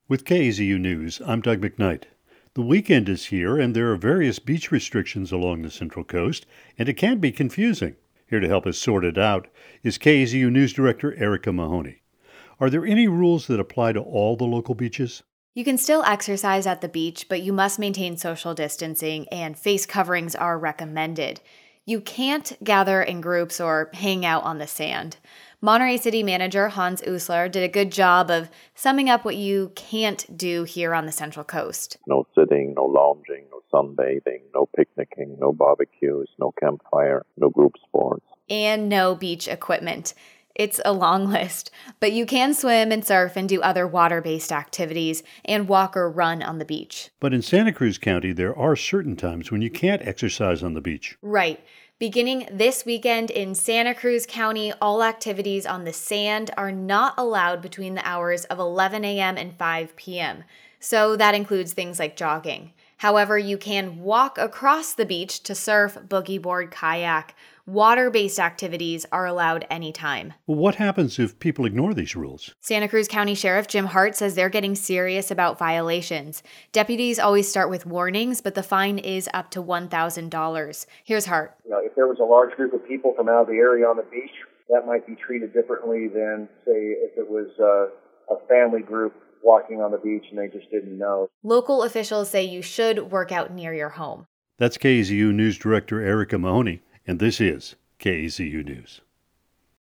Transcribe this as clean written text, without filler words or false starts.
With KAZU News, I'm Doug McKnight. The weekend is here, and there are various beach restrictions along the Central Coast, and it can be confusing. Here to help us sort it out is KAZU News Director Erica Mahoney. Are there any rules that apply to all the local beaches? You can still exercise at the beach, but you must maintain social distancing, and face coverings are recommended. You can't gather in groups or hang out on the sand. Monterey City Manager Hans Uslar did a good job of summing up what you can't do here on the Central Coast. No sitting, no lounging, no sunbathing, no picnicking, no barbecues, no campfire, no group sports. And no beach equipment. It's a long list, but you can swim and surf and do other water-based activities and walk or run on the beach. But in Santa Cruz County, there are certain times when you can't exercise on the beach. Right. Beginning this weekend in Santa Cruz County, all activities on the sand are not allowed between the hours of 11 a.m. and 5 p.m. So that includes things like jogging. However, you can walk across the beach to surf, boogie board, kayak. Water-based activities are allowed anytime. Well, what happens if people ignore these rules? Santa Cruz County Sheriff Jim Hart says they're getting serious about violations. Deputies always start with warnings, but the fine is up to $1,000. Here's Hart. If there was a large group of people from out of the area on the beach, that might be treated differently than, say, if it was a family group walking on the beach and they just didn't know. Local officials say you should work out near your home. That's KAZU News Director Erica Mahoney, and this is KAZU News.